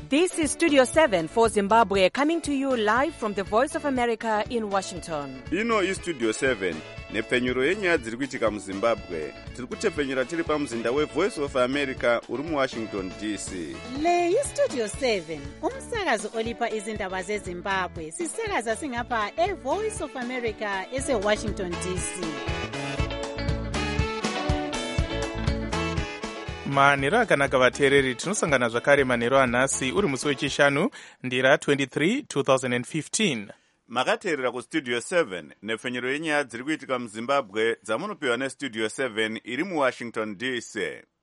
This is Studio 7 for Zimbabwe, coming to you live from the Voice of America in Washington. Ino iStudio 7 nepfenyuro yenyaya dziri kuitika muZimbabwe. Tiri kutepfenyura tiri pamuzinda weVoice of America uri muWashington DC. Le iStudio 7 umsakazo olipa izindaba zeZimbabwe. Sisakaza singapha eVoice of America eseWashington DC. manhero akanaka vateereri, tinosangana zvakare manhero anhasi uri musi wechishanu ndira 23 2015. Makateerera kuStudio 7 nepfenyuro yenyaya dziri kuitika muZimbabwe dzamunopiwa neStudio 7 iri muWashington DC.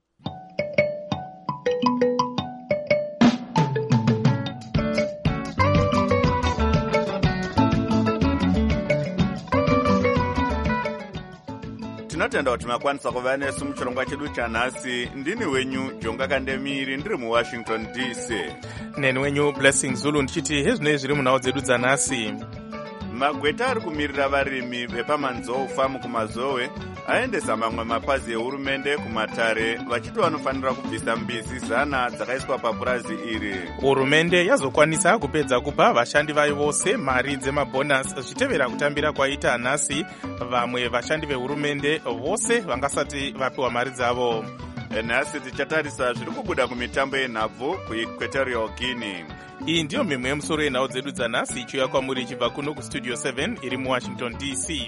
Tinotenda kuti makwanisa kuva nesu muchirongwa chedu chanhasi. Ndini wenyu Jonga Kandemiri ndiri muWashington DC. Neni wenyu Blessing Zulu ndichiti hezvinei zviri munhau dzedu dzanhasi. Magweta ari kumirira varimi vepamanzou famu kumazowe aendesa mamwe mapazi ehurumende kumatare vachiti vanofanira kubvisa mbizi 100 dzakaiswa papurazi iri. Hurumende yazokwanisa kupedza kupa vashandi vayo vose mari dzemabhonasi zvichitevera kutambira kwaita nhasi vamwe vashandi vehurumende vose vangasati vapiwa mari dzavo. Nhasi tichatarisa zviri kubuda kumitambo yenhabvu kuEquatorial Guinea. Iyi ndiyo mimwe yemusoro yenhau dzedu dzanhasi ichiuya kwamuri ichibva kuno kuStudio 7 iri muWashington DC.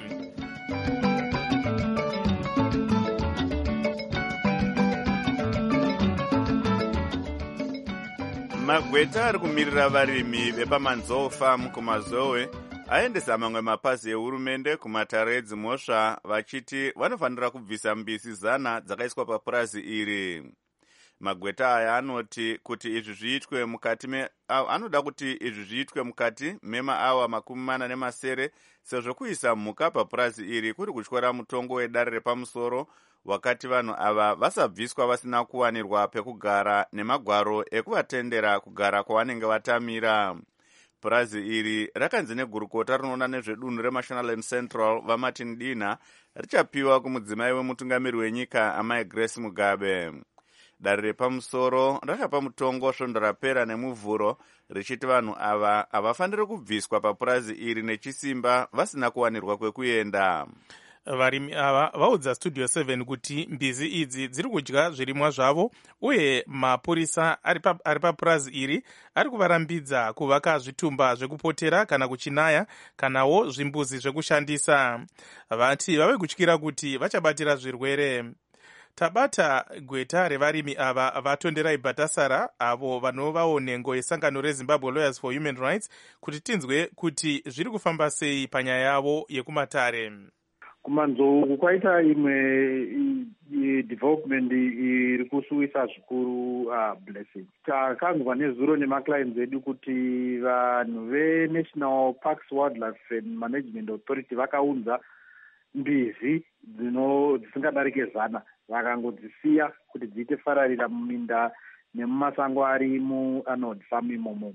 Magweta ari kumirira varimi vepamanzou famu kumazowe aendesa mamwe mapazi ehurumende kumatare edzimhosva vachiti vanofanira kubvisa mbizi 100 dzakaiswa papurazi iri. Magweta aya anoti kuti izvi zviitwe mukati memaawa 40 sezvo kuisa mhuka papurazi iri kuri kutyora mutongo wedare repamusoro wakati vanhu ava vasabviswa vasina kuwanirwa pekugara nemagwaro ekuvatendera kugara kwavanenge vatamira. Purazi iri rakanzi negurukota rinoona nezvedunhu reMashonaland Central vaMartin Dina richapiwa kumudzimai wemutungamiri wenyika amai Grace Mugabe. Dare repamusoro rakapa mutongo svondo rapera nemuvhuro richiti vanhu ava havafaniri kubviswa papurazi iri nechisimba vasina kuwanirwa kwekuenda. Varimi ava vaudza Studio 7 kuti mbizi idzi dziri kudya zvirimwa zvavo uye mapurisa ari papurazi iri ari kuvarambidza kuvaka zvitumba zvekupotera kana kuchinaya kanawo zvimbuzi zvekushandisa. Vati vave kutyira kuti vachabatira zvirwere. Tabata gweta revarimi ava vatonderai Bhatasara avo vanovawo nhengo yesangano reZimbabwe Lawyers for Human Rights kuti tinzwe kuti zviri kufamba sei panyaya yavo yekumatare. Kumanzou kwaita imwe development iri kusuwisa zvikuru Blessing. Takanzwa nezuro nemaclients edu kuti vanhu veNational Parks Wildlife and Management Authority vakaunza mbizi dzisingadarike 100 vakangodzisiya kuti dziite fararira muminda nemumasango ari muArnold Farm imomo.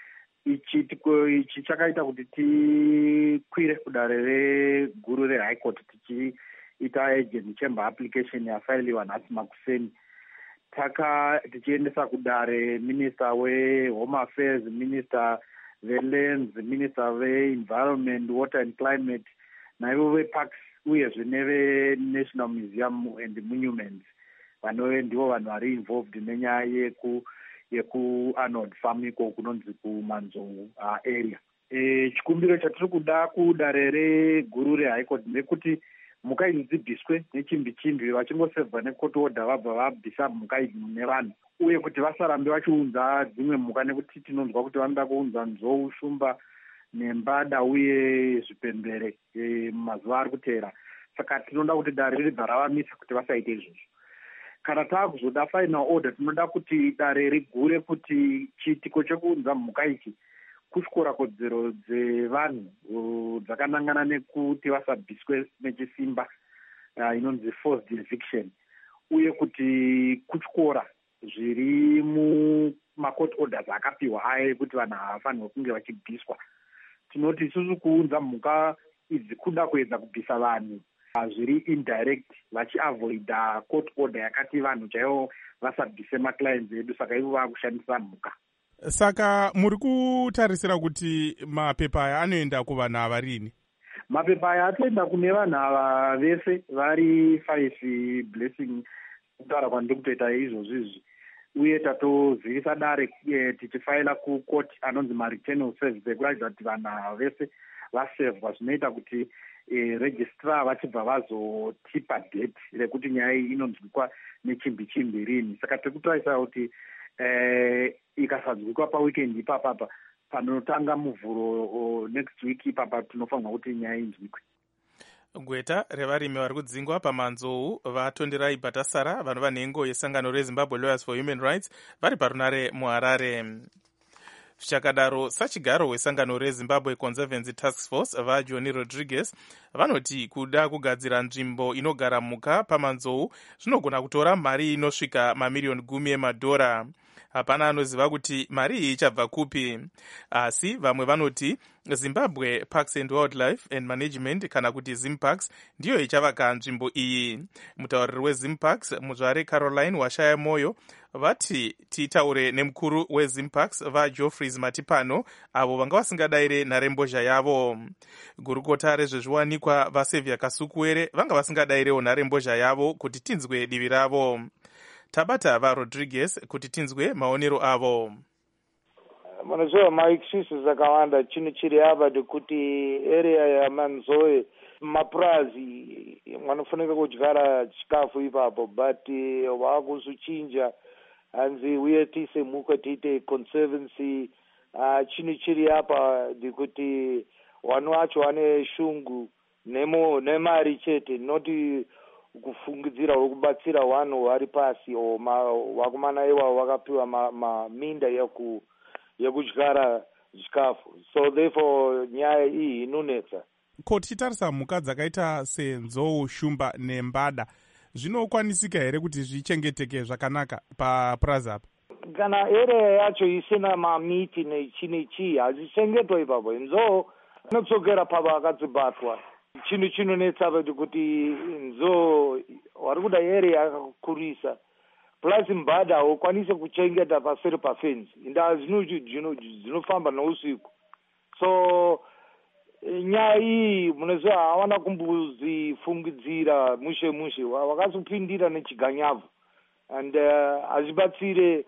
Ichi chakaita kuti tikwire kudare reguru reHigh Court tichiita agent chamber application yafailiwa nhasi makuseni. Tichiendesa kudare Minister weHome Affairs, Minister veLands, Minister veEnvironment, Water and Climate, naivo veParks uyezve neveNational Museum and Monuments. Vanove ndivo vanhu vari involved nenyaya yekuArnold Farm iko kunonzi kumanzou area. Chikumbiro chatiri kuda kudare reguru reHigh Court ndekuti mhuka idzi dzibviswe nechimbi vachingosevha necourt order vabva vabvisa mhuka idzi nevanhu, uye kuti vasarambe vachiunza dzimwe mhuka nekuti tinonzwa kuti vanoda kuunza nzou, shumba nembada uye zvipembere mazuva ari kuteera. Saka tinoda kuti dare ribva ravamisa kuti vasaite izvozvo. Kana taakuzoda final order tinoda kuti dare rigure kuti chiitiko chekuunza mhuka ichi kutyora kodzero dzevanhu dzakanangana nekuti vasabviswe nechisimba inonzi forced eviction, uye kuti kutyora zviri mumacourt orders akapiwa aya kuti vanhu havafanirwa kunge vachibviswa. Tinoti isusu kuunza mhuka idzi kuda kuedza kubvisa vanhu zviri indirect vachiavoida court order yakati vanhu chaivo vasabvise maclients edu, saka ivo vakushandisa mhuka. Saka muri kutarisira kuti mapepa aya anoenda kuvanhu ava rini? Mapepa aya atoenda kune vanhu ava vese vari 5 blessing kutaura kwandiri kutoita izvozvizvi, uye tatozivisa dare tichifaila kukoti anonzi mareturnal service ekuratidza kuti vanhu ava vese vasevhwa, zvinoita kuti registrar vachibva vazotipa date rekuti nyaya iyi inonzwikwa nechimbi rini. Saka tiri kutarisa kuti ikasadzwikwa paweekend ipapapa panotanga muvhuro next week ipapa tinofanirwa kuti nyaya inzwikwe. Gweta revarimi vari kudzingwa pamanzou vatonderai Bhatasara vanova nhengo yesangano reZimbabwe Lawyers for Human Rights vari parunare muHarare. Zvichakadaro, sachigaro wesangano reZimbabwe Conservancy Task Force vaJohny Rodriguez vanoti kuda kugadzira nzvimbo inogara mhuka pamanzou zvinogona kutora mari inosvika mamiliyoni 10 emadhora. Hapana anoziva kuti mari iyi ichabva kupi, asi vamwe vanoti Zimbabwe Parks and Wildlife and Management kana kuti Zimparks ndiyo ichavaka nzvimbo iyi. Mutauriri weZimparks muzvare Caroline washaya moyo vati titaure nemukuru weZimparks vaJoffreys Matipano avo vanga vasingadayire nharembozha yavo. Gurukota rezvezviwanikwa vaSaviour Kasukuwere vanga vasingadayirewo nharembozha yavo kuti tinzwe divi ravo. Tabata vaRodriguez kuti tinzwe maonero avo. Munoziva maexcuses akawanda, chinhu chiri apa ndekuti area yamanzoe mapurazi vanofanira kudyara chikafu ipapo, but vakuzuchinja hanzi uye tiise mhuka tiite conservancy. Chinhu chiri apa ndekuti vanhu vacho vane shungu nemari chete, noti kufungidzira kubatsira vanhu vari pasi vakomana ivavo vakapiwa maminda yekudyara chikafu. So therefore nyaya iyi inonetsa. Ko tichitarisa mhuka dzakaita senzou, shumba nembada zvinokwanisika here kuti zvichengeteke zvakanaka papurazi apa? Kana area yacho isina mamiti nechii hazichengetwa ipapo, nzou inotsokera pava akadzibatwa. Chinhu chinonetsa kuti nzou vari kuda area yakakurisa, plus mbada haukwanise kuchengeta paseri pafenzi, indaa dzinofamba nousiku. So nyaya iyi munoziva havana kumbozifungidzira mushe vakazopindira nechiganyavhu, and hazibatsire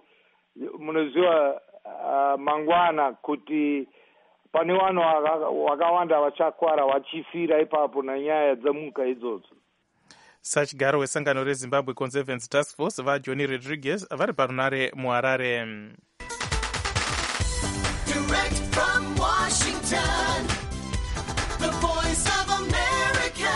munoziva mangwana kuti pane vanhu vakawanda vachakwara vachifira ipapo nanyaya dzemhuka idzodzo. Sachigaro wesangano reZimbabwe Conservancy Task Force vaJohny Rodriguez vari parunare muHarare. Direct from Washington, the voice of America,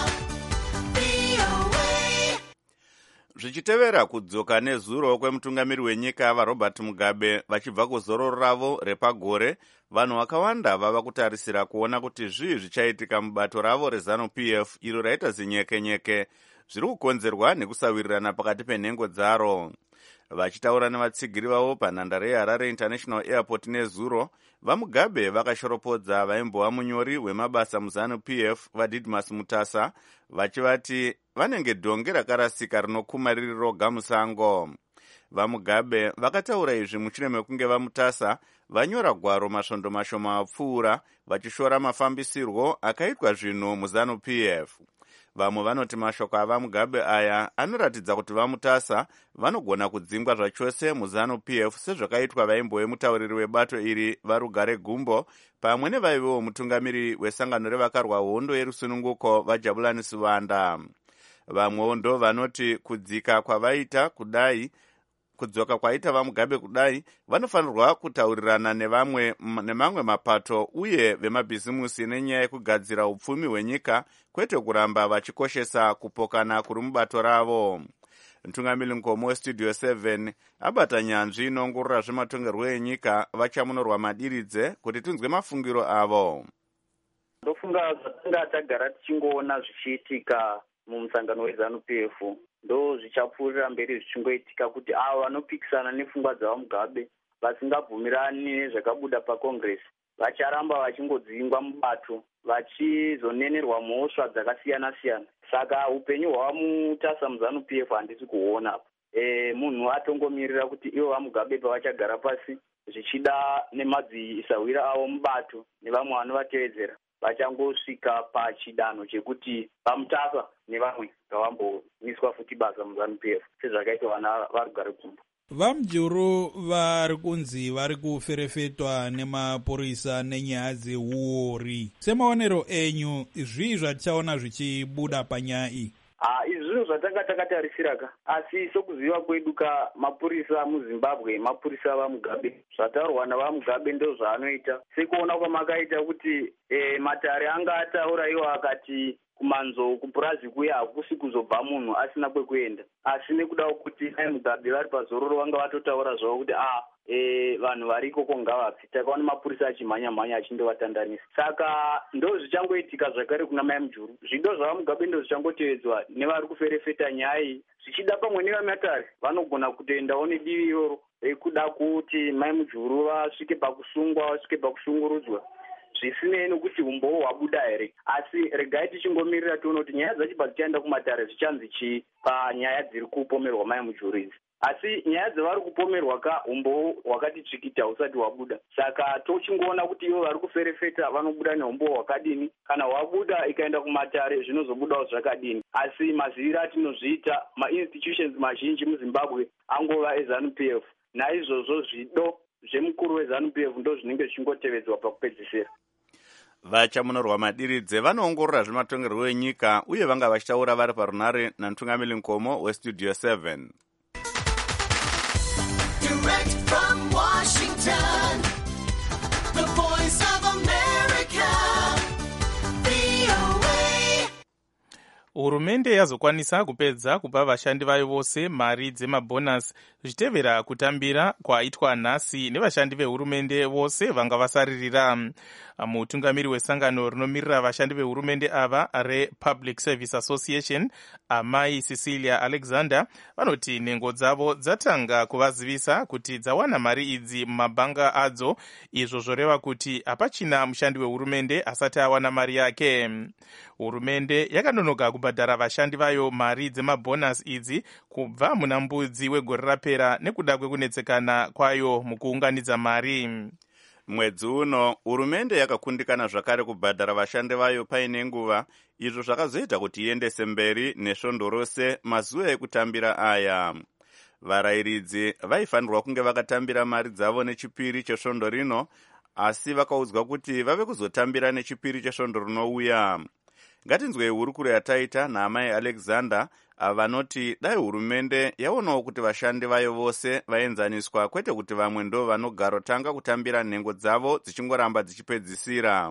VOA. Zvichitevera kudzoka nezuro kwemutungamiri wenyika vaRobert Mugabe vachibva kuzororo ravo repagore, vanhu vakawanda vava kutarisira kuona kuti zvii zvichaitika mubato ravo reZANU-PF iro raita zinyekenyeke zviri kukonzerwa nekusawirirana pakati penhengo dzaro. Vachitaura nevatsigiri vavo panhandare yeHarare International Airport nezuro, vaMugabe vakashoropodza vaimbova munyori wemabasa muZANU-PF vaDidmus Mutasa vachivati vanenge dhonge rakarasika rinokuma riri roga musango. VaMugabe vakataura izvi mushure mekunge vaMutasa vanyora gwaro masvondo mashoma apfuura vachishora mafambisirwo akaitwa zvinhu muZANU-PF. Vamwe vanoti mashoko avaMugabe aya anoratidza kuti vaMutasa vanogona kudzingwa zvachose muZANU-PF sezvakaitwa vaimbove mutauriri webato iri vaRugare Gumbo pamwe nevaivewo mutungamiri wesangano revakarwa hondo yerusununguko vaJabulani Sivanda. Vamwewo ndo vanoti kudzoka kwaita vaMugabe kudai vanofanirwa kutaurirana nemamwe mapato uye vemabhizimusi nenyaya yekugadzira upfumi hwenyika, kwete kuramba vachikoshesa kupokana kuri mubato ravo. Mutungamiri Nkomo weStudio 7 abata nyanzvi inoongorora zvematongerwo enyika vachamunorwa madiridze kuti tinzwe mafungiro avo. Ndofunga zvatanga tagara tichingoona zvichiitika mumusangano weZANU-PF ndo zvichapfuurira mberi zvichingoitika kuti avo vanopikisana nepfungwa dzavaMugabe vasingabvumirani nezvakabuda paCongress vacharamba vachingodzingwa mubato vachizonenerwa mhosva dzakasiyana-siyana. Saka upenyu hwavamutasa muZANU-PF handisi kuona. Munhu atongomirira kuti ivo vaMugabe pavachagara pasi zvichida nemadzisawira avo mubato nevamwe vanovatevedzera vachangosvika pachidanho chekuti vamutapa nevamwe ngavambomiswa futi basa muZANU-PF sezvakaita vana vari kugare kumba. VaMujuru vari kunzi vari kuferefetwa nemapurisa nenyaya dzeuori. Semaonero enyu, zvii zvatichaona zvichibuda panyaya iyi? Izvi zvinhu zvatanga takatarisiraka, asi sokuziva kwedu ka mapurisa muZimbabwe, mapurisa vaMugabe, zvataurwa navaMugabe ndo zvaanoita. Sekuona kwamakaita kuti Matare anga ataurayiwa akati kumanzo kupurazi kuya hakusi kuzobva munhu asina kwekuenda, asi nekuda kuti Mugabe vari pazororo vanga vatotaura zvavo kuti vanhu variko ngavabve. Takaona mapurisa achimhanya achindovatandanisa. Saka ndo zvichangoitika zvakare kuna Mai Mujuru. Zvido zvavaMugabe ndo zvichangotevedzwa nevari kuferefeta nyaya. Zvichida pamwe nevaMatare vanogona kutoendawo nedivi iroro kuda kuti Mai Mujuru vasvike pakusungwa, vasvike pakushungurudzwa. Zvisinei nekuti umbowo hwabuda here, asi regai tichingomirira tione kuti nyaya dzachibva dzichaenda kuMatare zvichanzi chii panyaya dziri kupomerwa Mai Mujuru idzi. Asi nyaya dzavari kupomerwa ka umbowo hwakati tsvikita husati hwabuda. Saka tochingoona kuti ivo vari kuferefeta vanobuda neumbowo hwakadini, kana hwabuda ikaenda kuMatare zvinozobudawo zvakadini. Asi maziviro atinozviita ma-institutions mazhinji muZimbabwe angova eZANU-PF. Naizvozvo zvido zvemukuru weZANU-PF ndo zvinenge zvichingotevedzwa pakupedzisira. Vachamunorwa madiridze vanoongorora zvematongerwo enyika uye vanga vachitaura vari parunare namutungamiri Nkomo weStudio 7. Direct from Washington, the voice of America, VOA. Hurumende yazokwanisa kupedza kupa vashandi vayo vose mari dzemabhonasi zvichitevera kutambira kwaitwa nhasi nevashandi vehurumende vose vanga vasaririra. Mutungamiri wesangano rinomirira vashandi vehurumende ava rePublic Service Association, Amai Cecilia Alexander, vanoti nhengo dzavo dzatanga kuvazivisa kuti dzawana mari idzi mumabhanga adzo, izvo zvoreva kuti hapachina mushandi wehurumende asati awana mari yake. Hurumende yakanonoka kubhadhara vashandi vayo mari dzemabhonasi idzi kubva muna Mbudzi wegore rapera nekuda kwekunetsekana kwayo mukuunganidza mari. Mwedzi uno hurumende yakakundikana zvakare kubhadhara vashandi vayo paine nguva, izvo zvakazoita kuti iendese mberi nesvondo rose mazuva ekutambira aya. Varayiridzi vaifanirwa kunge vakatambira mari dzavo nechipiri chesvondo rino, asi vakaudzwa kuti vave kuzotambira nechipiri chesvondo rinouya. Ngatinzwei hurukuro yataita naamai Alexander vanoti dai hurumende yaonawo kuti vashandi vayo vose vaenzaniswa, kwete kuti vamwe ndo vanogarotanga kutambira nhengo dzavo dzichingoramba dzichipedzisira.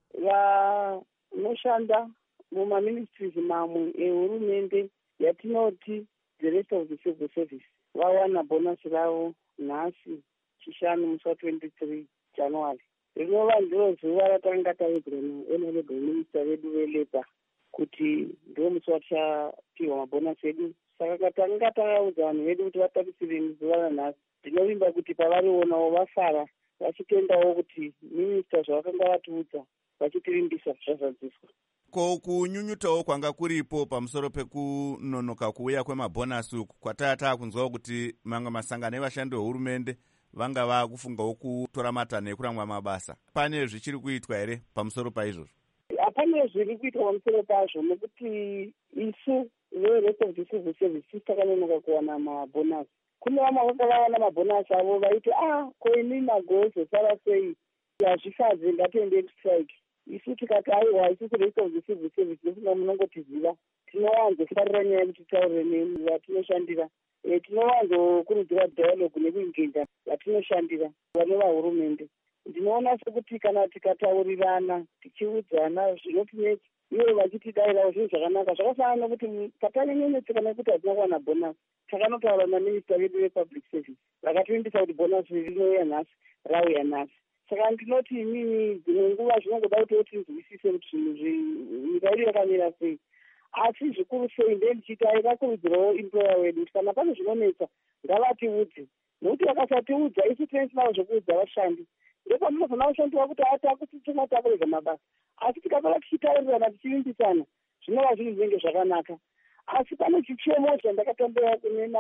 Vanoshanda mumaministries mamwe ehurumende yatinoti the rest of the civil service vawana bhonasi ravo nhasi chishanu musi wa23 January. Rinova ndiro zuva ratanga taidzwa nahonorable minister vedu veleba kuti ndo musi watichapiwa mabhonasi edu. Saka tanga takaudza vanhu vedu kuti vatarisire zuva ranhasi. Ndinovimba kuti pavarionawo vafara vachitendawo kuti minista zvavakanga vatiudza vachitirimbisa zvazadziswa. Ko kunyunyutawo kwanga kuripo pamusoro pekunonoka kuuya kwemabhonasi uku kwatata kunzwawo kuti mamwe masangano evashandi vehurumende vanga vakufungawo kutora matanho ekuramwa mabasa. Pane zvichiri kuitwa here pamusoro paizvozvo? Hapana zviri kuitwa pamusoro pazvo, nekuti isu verest of the civil service takanonoka kuwana mabhonasi. Kune vamwe vanga vawana mabhonasi avo vaiti koini magozo sara sei hazvifadzi ngatiende kustrike. Isu tikati aiwa isusu rest of the civil service nofunga munongotiziva tinowanzofarira nyaya yekuti taurire nevatinoshandira. Tinowanzokurudzira dialogue nekuingenja vatinoshandira vane vahurumende. Ndinoona sekuti kana tikataurirana tichiudzana zvinotinetsa ivo vachitidairawo zvinhu zvakanaka. Zvakafanana nekuti patanyenyenetseka nekuti hatina kuwana bhonasi takanotaura naminista vedu vepublic service vakativimbisa kuti bhonasi rinouya nhasi rauya nhasi. Saka ndinoti inini dzimwe nguva zvinongoda kuti tinzwisise kuti nyika yedu yakamira sei. Asi zvikuru sei ndendichiti vakurudzirawo employer wedu kuti kana pane zvinonetsa ngavatiudze, nokuti vakasatiudza isu tinesinawo zvokuudza vashandi. Ndopamunofana kushandiwa kuti takutituma takurega mabasa. Asi tikapara tichitaurirana tichivimbisana zvinova zvinhu zvinenge zvakanaka. Asi pane chichemo chandakatambira kune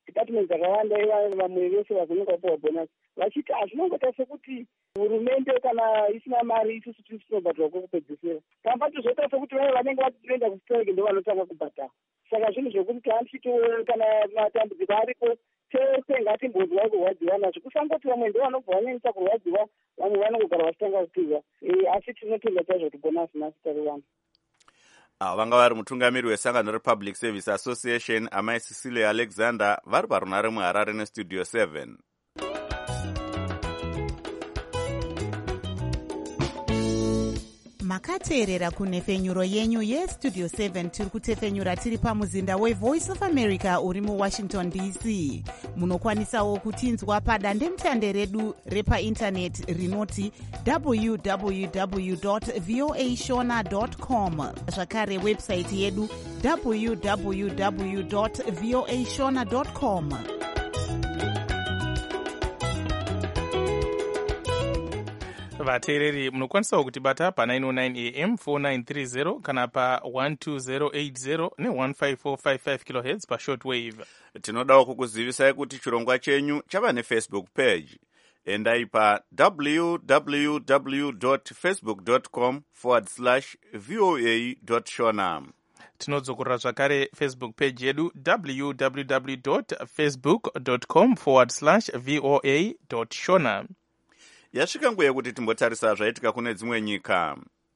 department dzakawanda vamwe vese vazononga vapiwa bhonasi vachiti hazvinongoita sekuti hurumende kana isina mari isusu tisinobhadhara kwekupedzisira pamba tizoita sekuti vaya vanenge vatienda kustrike ndo vanotanga kubhadhara. Saka zvinhu zvokuti tiandichiti kana matambudziko aripo tese ngatimbonzwai kurwadziwa nazvo, kusangoti vamwe ndo vanobva vanyanyisa kurwadziwa vamwe vanongogara vachitanga kupiwa asi tinotenda chaizvo kuti bhonasi nhasi tari vana. Vanga vari mutungamiri wesangano republic service association amai Cecilia Alexander vari parunare muHarare nestudio 7. makateerera kunhefenyuro yenyu yestudio 7 tiri kutefenyura tiri pamuzinda wevoice of america uri muwashington dc. munokwanisawo kutinzwa padandemutande redu repaindaneti rinoti www.voashona.com, zvakare websaiti yedu www.voashona.com. vateereri munokwanisawo kutibata pa909 am 4930 kana pa 12080 ne15455 kHz pashortwave. Tinodawo kukuzivisai kuti chirongwa chenyu chava nefacebook page. Endai pa www.facebook.com/voa.shona. Tinodzokorera zvakare Facebook page yedu www.facebook.com/voa.shona. Yasvika nguva yekuti timbotarisa zvaitika kune dzimwe nyika.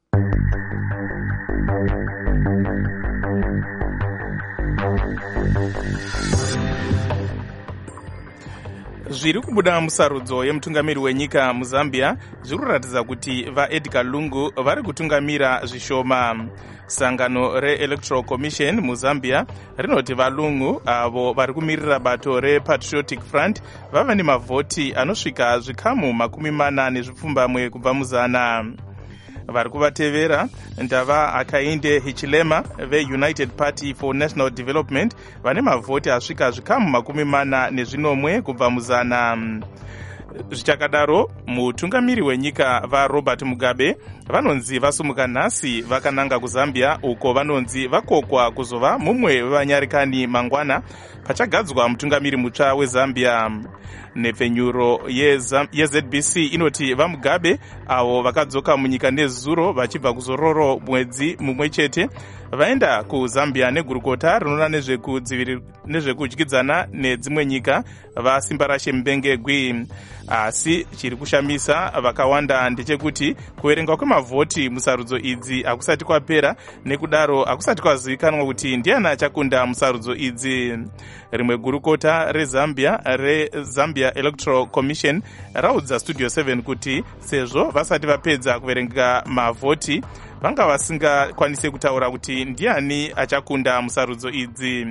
Zviri kubuda musarudzo yemutungamiri wenyika muZambia zviri kuratidza kuti vaEdgar Lungu vari kutungamira zvishoma. Sangano reElectoral Commission muZambia rinoti vaLungu avo vari kumirira bato rePatriotic Front vava nemavhoti anosvika zvikamu 40 kubva muzana. vari kuvatevera ndava Akainde Hichilema veUnited Party for National Development vane mavhoti asvika zvikamu 40 kubva muzana. Zvichakadaro mutungamiri wenyika vaRobert Mugabe vanonzi vasumuka nhasi vakananga kuZambia uko vanonzi vakokwa kuzova mumwe wevanyarikani mangwana pachagadzwa mutungamiri mutsva weZambia. Nhefenyuro yeZBC inoti vaMugabe avo vakadzoka munyika nezuro vachibva kuzororo mwedzi mumwe chete vaenda kuZambia negurukota rinoona nezvekudyidzana nedzimwe nyika vasimba rashe Mbengegwi. Asi chiri kushamisa vakawanda ndechekuti kuverenga kwemavhoti musarudzo idzi hakusati kwapera, nekudaro hakusati kwazivikanwa kuti ndiani achakunda musarudzo idzi. Rimwe gurukota reZambia Electoral Commission raudza Studio 7 kuti sezvo vasati vapedza kuverenga mavhoti vanga vasingakwanise kutaura kuti ndiani achakunda musarudzo idzi.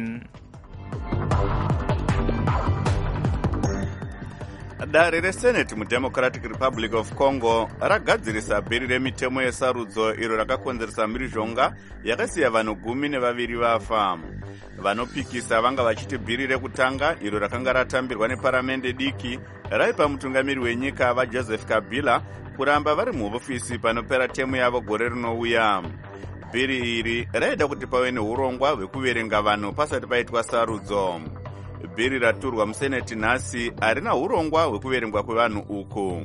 Dare reSenate muDemocratic Republic of Congo ragadzirisa bhiri remitemo yesarudzo iro rakakonzeresa mhirizhonga yakasiya vanhu 12 vafa. Vanopikisa vanga vachiti bhiri rekutanga iro rakanga ratambirwa neparamende diki raipa mutungamiri wenyika vaJoseph Kabila kuramba vari muhofisi panopera temu yavo gore rinouya. Bhiri iri raida kuti pave neurongwa hwekuverenga vanhu pasati paitwa sarudzo. Bhiri raturwa museneti nhasi harina urongwa hwekuverengwa kwevanhu uku.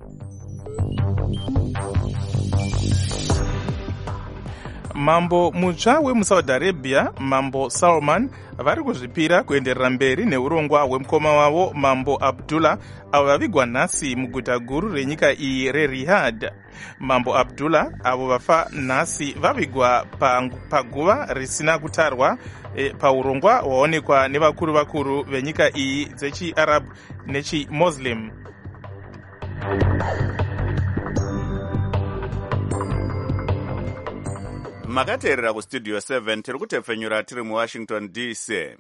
Mambo mutsva wemuSaudi Arabia, Mambo Salman, vari kuzvipira kuenderera mberi neurongwa hwemukoma wavo Mambo Abdullah avo vavigwa nhasi muguta guru renyika iyi reRiyadh. Mambo Abdullah avo vafa nhasi vavigwa paguva risina kutarwa paurongwa hwaonekwa nevakuru venyika iyi dzechiArab nechiMuslim. Makateerera kustudio 7 tiri kutefenyura tiri muWashington DC.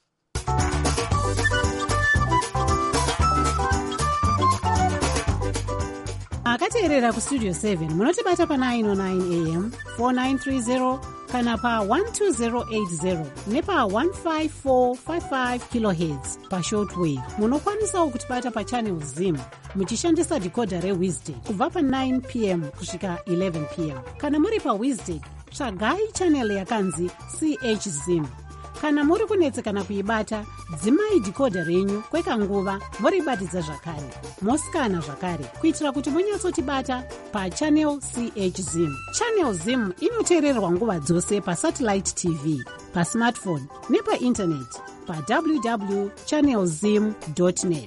akateerera kustudio 7 munotibata pa909 am 4930 kana pa 12080 nepa 15455 kHz pashortwave. munokwanisawo kutibata pachannel zim muchishandisa decoder reWisdom kubva pa9 pm kusvika 11 pm. kana muri paWisdom tsvagai channel yakanzi CH Zim. kana muri kunetsekana kuibata, dzimai dhikodha renyu kwekanguva moribatidza zvakare, mosikana zvakare kuitira kuti munyatsotibata pachannel ch zim. Channel zim inoteererwa nguva dzose pasatellite tv, pasmartphone nepaintaneti pa www.channelzim.net.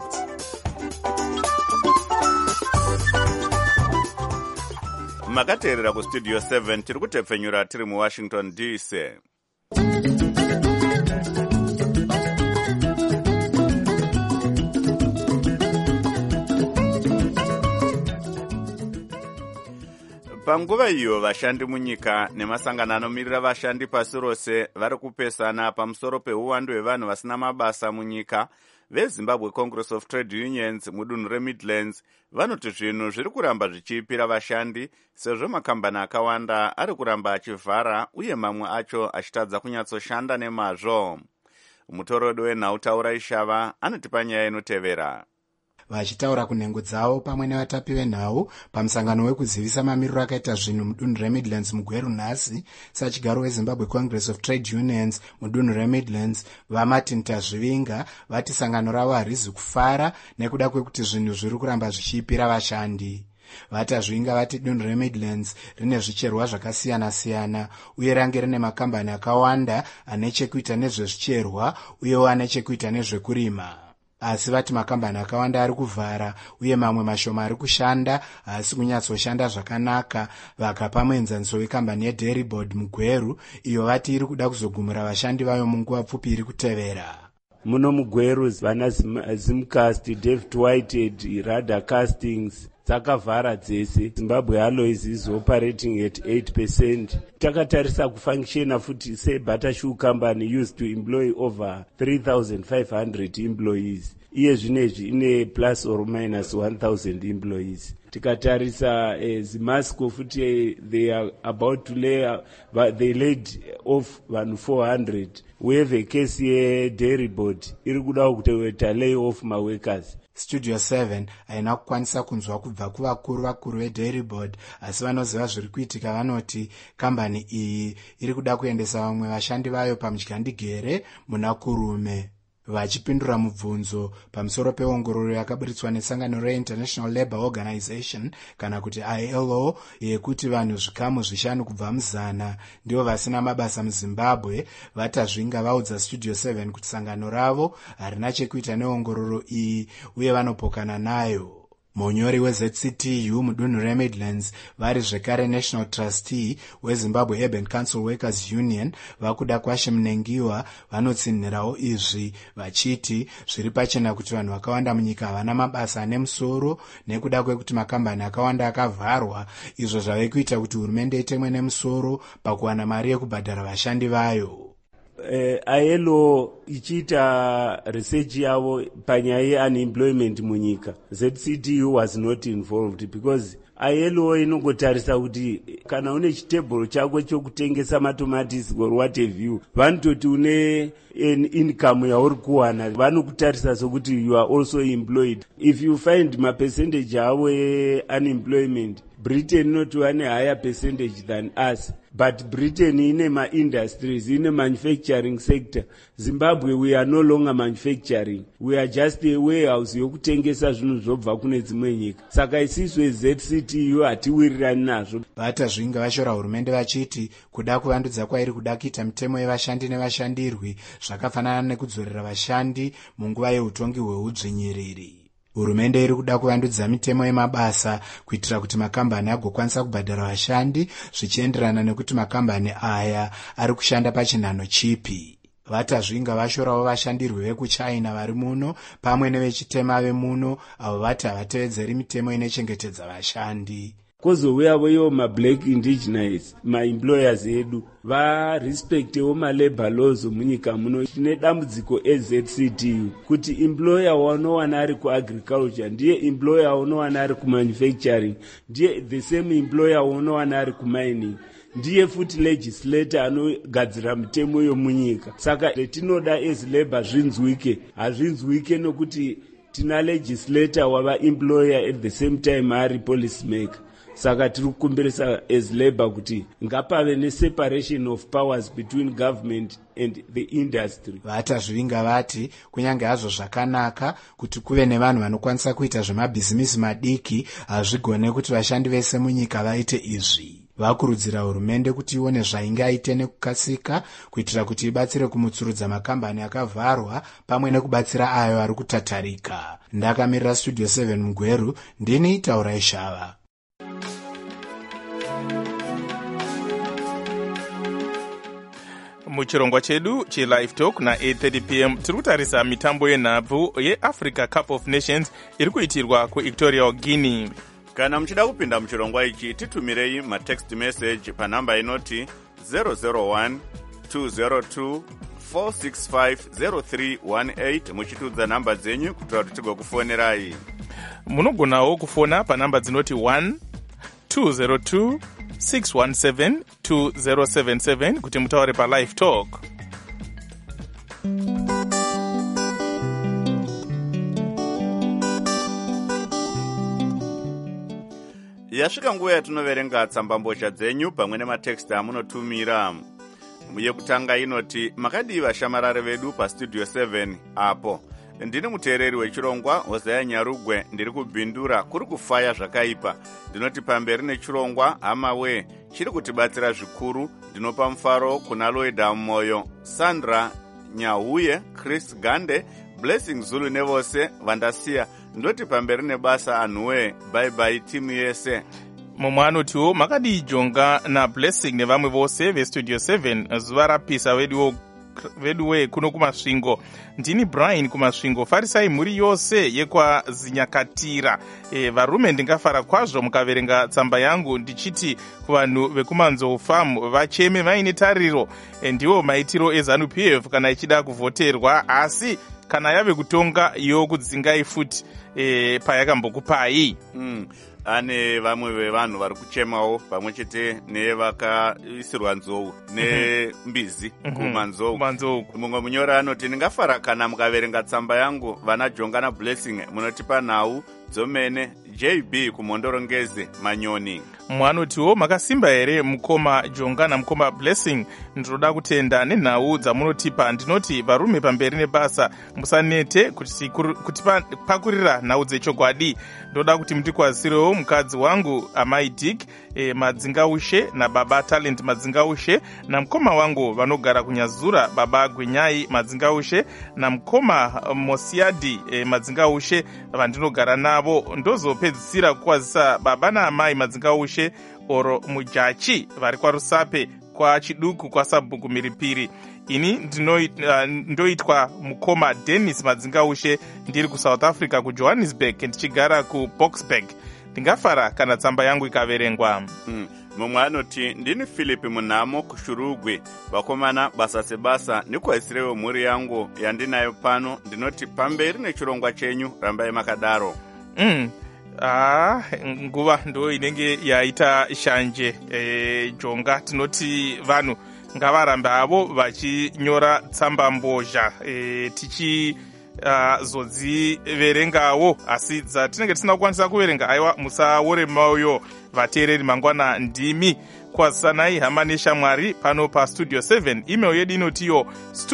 makateerera kustudio 7 tiri kutepfenyura tiri muwashington dc. panguva iyo vashandi munyika nemasangano anomirira vashandi pasi rose vari kupesana pamusoro peuwandu hwevanhu vasina mabasa munyika, vezimbabwe congress of trade unions mudunhu remidlands vanoti zvinhu zviri kuramba zvichipira vashandi sezvo makambani akawanda ari kuramba achivhara uye mamwe acho achitadza kunyatsoshanda nemazvo. Mutorodi wenhau Taura Ishava anotipa nyaya inotevera. Vachitaura kunhengo dzavo pamwe nevatapi venhau pamusangano wekuzivisa mamiriro akaita zvinhu mudunhu remidlands mugweru nhasi, sachigaro wezimbabwe congress of trade unions mudunhu remidlands vamartin Tazvivinga vati sangano ravo harizi kufara nekuda kwekuti zvinhu zviri kuramba zvichiipira vashandi. Vatazvinga vati dunhu remidlands rine zvicherwa zvakasiyana-siyana uye range rine makambani akawanda ane chekuita nezvezvicherwa uyewo ane chekuita nezvekurima. Asi vati makambani akawanda ari kuvhara uye mamwe mashoma ari kushanda asi kunyatsoshanda zvakanaka, vakapa muenzaniso wekambani yeDairy Board mugweru iyo vati iri kuda kuzogumira vashandi vayo munguva pfupi iri kutevera. Muno mugweru vana Zimcast, David Whitehead, Radar Castings dzakavhara dzese. Zimbabwe Alloys is operating at 8%. Takatarisa kufunctiona futi seButter Shoe Company used to employ over 3,500 employees. Iye zvinezvi ine plus or minus 1,000 employees. Tikatarisa Zimasco futi they are about to they laid off 400. We have a case here Dairy Board iri kuda kuti lay off my workers. Studio 7 haina kukwanisa kunzwa kubva kuvakuru veDairy Board, asi vanoziva zviri kuitika vanoti kambani iyi iri kuda kuendesa vamwe vashandi vayo pamudyandigere muna kurume. Vachipindura mubvunzo pamusoro peongororo yakaburitswa nesangano reInternational Labour Organization kana kuti ILO yekuti vanhu zvikamu 5 kubva muzana ndivo vasina mabasa muZimbabwe, Vatazvinga vaudza Studio 7 kuti sangano ravo harina chekuita neongororo iyi uye vanopokana nayo. Munyori weZCTU mudunhu reMidlands vari zvekare National Trustee weZimbabwe Urban Council Workers Union vakuda Kwashe Mnengiwa vanotsinhirawo izvi vachiti zviri pachena kuti vanhu vakawanda munyika havana mabasa ane musoro nekuda kwekuti makambani akawanda akavharwa, izvo zvave kuita kuti hurumende itemwe nemusoro pakuwana mari yekubhadhara vashandi vayo. ILO ichiita research yavo panyaya yeunemployment munyika. ZCTU was not involved because ILO inongotarisa kuti kana une chitebhuru chako chokutengesa matomatisi or what have you, vanototi une income yauri kuwana, vanokutarisa sokuti you are also employed. If you find mapercentage avo unemployment, Britain not one higher percentage than us. But Britain ine ma-industries, ine manufacturing sector. Zimbabwe, we are no longer manufacturing. We are just a warehouse yokutengesa zvinhu zvobva kune dzimwe nyika. Saka isiswe ZCTU hatiwirirani nazvo. Vatazvinga vashora hurumende vachiti kuda kuvandudza kwairi kuda kuita mitemo yevashandi nevashandirwi zvakafanana nekudzorera vashandi munguva yeutongi hweudzvinyiriri. Hurumende iri kuda kuvandudza mitemo yemabasa kuitira kuti makambani agokwanisa kubhadhara vashandi zvichienderana nekuti makambani aya ari kushanda pachinhano chipi. Vatazvinga vashorawo vashandirwi vekuChina vari muno pamwe nevechitema vemuno avo vati havatevedzeri mitemo inochengetedza vashandi. Kozouyawo iwo mablack indigenous maemployers edu varespektewo malabor laws munyika muno. Tine dambudziko eZCTU kuti employer wanowana ari kuagriculture ndiye employer wanowana ari kumanufacturing, ndiye the same employer wanowana ari kumining, ndiye futi legislator anogadzira mitemo yomunyika. Saka letinoda as labor zvinzwike, hazvinzwike nokuti tina legislator wava employer at the same time ari policy maker. saka tiri kukumbirisa as labour kuti ngapave neseparation of powers between government and the industry. vatazvivinga vati kunyange hazvo zvakanaka kuti kuve nevanhu vanokwanisa kuita zvemabhizimisi madiki hazvigone kuti vashandi vese munyika vaite izvi. vakurudzira hurumende kuti ione zvaingaite nekukasika kuitira kuti ibatsire kumutsurudza makambani akavharwa pamwe nekubatsira ayo ari kutatarika. ndakamirira studio 7 mugweru, ndini Taurai Shava. muchirongwa chedu chelive talk na8:30 pm tiri kutarisa mitambo yenhabvu yeafrica cup of nations iri kuitirwa kuequatorial guinea. kana muchida kupinda muchirongwa ichi titumirei matext message panhamba inoti 001 202 465 muchitudza nhamba dzenyu kuitira kuti tigokufonerai. munogonawo kufona panhamba dzinoti 1 202 617 2077 kuti mutaure palive talk. yasvika nguva yatinoverenga tsambambozha dzenyu pamwe nematext amunotumira. yekutanga inoti makadii vashamarari vedu pastudio 7 apo. ndini muteereri wechirongwa Hosea Nyarugwe, ndiri kubhindura kuri kufaya zvakaipa. ndinoti pamberi nechirongwa hamawe chiri kutibatsira zvikuru. ndinopa mufaro kuna Loida Moyo, Sandra Nyahuye, Chris Gande, Blessing Zulu nevose vandasiya. ndoti pamberi nebasa anhuwe, bye bye timu yese. mumwe anotiwo makadii Jonga na Blessing nevamwe vose vestudio 7 zuva rapisa veduwe kuno kumasvingo. ndini Brian kumasvingo. farisai mhuri yose yekwazinyakatira. varume ndingafara kwazvo mukaverenga tsamba yangu ndichiti kuvanhu vekumanzou farm vacheme vaine tariro. ndiwo maitiro eZANU PF kana ichida kuvhoterwa, asi kana yave kutonga yokudzingai futi payakambokupai. ane vamwe vevanhu vari kuchemawo pamwe chete nevakaisirwa nzou nembizi kumanzou. mumwe munyora anoti ndingafara kana mukaverenga tsamba yangu vana Jonga na Blessing munotipa nhau dzomene. JB kumondorongeze Manyoni. mwanotiwo makasimba here mukoma Jonga na mukoma Blessing. ndinoda kutenda nenhau dzamunotipa. ndinoti varume pamberi nebasa musanete kutipakurira nhau dzechokwadi. ndoda kuti mutikwazisirewo mukadzi wangu Amai Dick Madzingaushe nababa Talent Madzingaushe, namukoma wangu vanogara kunyazura baba Gwenyai Madzingaushe namukoma Mosiadi Madzingaushe vandinogara navo. ndozopedzisira kukwazisa baba naamai Madzingaushe oro mujachi vari kwaRusape kwachiduku kwaSabhuku Mhiripiri. ini ndoitwa mukoma Dennis Madzingaushe ndiri kuSouth Africa kuJohannesburg ndichigara kuBoksburg. ndingafara kana tsamba yangu ikaverengwa. mumwe anoti ndini Philip Munamo kuShurugwe. vakomana basa sebasa nikwazisirewo mhuri yangu yandinayo pano. ndinoti pamberi nechirongwa chenyu rambai makadaro. nguva ndo inenge yaita shanje. Jonga tinoti vanhu ngavarambe avo vachinyora tsamba mbozha tichizodziverengawo, asi dzatinenge tisina kukwanisa kuverenga aiwa musaore moyo vateereri mangwana. ndimi kwazisanai hama neshamwari pano pastudio 7. email yedu inotiyo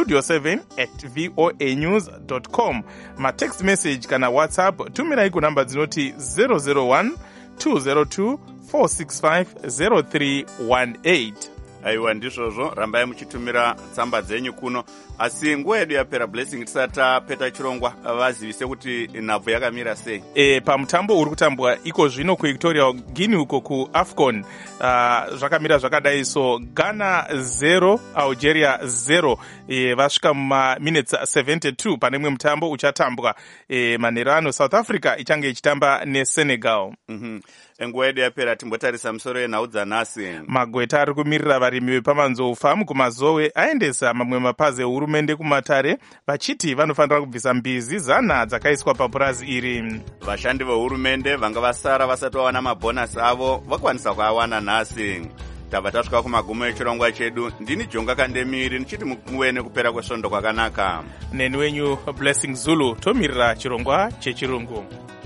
studio7@voanews.com. matext message kana whatsapp tumirai kunhamba dzinoti 001 202 465 0318. aiwa ndizvozvo, rambai muchitumira tsamba dzenyu kuno. asi nguva yedu yapera Blessing, tisati tapeta chirongwa vazivise kuti nhabvu yakamira sei. pamutambo uri kutambwa iko zvino kuequatorial guinea uko kuAFCON zvakamira zvakadai. so Ghana 0 Algeria 0. vasvika mumaminutes 72 pane mwe mutambo uchatambwa manheru ano. South Africa ichange ichitamba neSenegal. nguva yedu yapera timbotarisa musoro yenhau dzanhasi. magweta ari kumirira varimi vepamanzou farm kumazowe aendesa mamwe mapazi ehurumende kumatare vachiti vanofanira kubvisa mbizi 100 dzakaiswa papurazi iri. vashandi vehurumende vanga vasara vasati vawana mabhonasi avo vakwanisa kuawana nhasi. tabva tasvika kumagumo echirongwa chedu. ndini Jonga Kandemiri nichiti muwe nekupera kwesvondo kwakanaka. neni wenyu Blessing Zulu tomirira chirongwa chechirungu.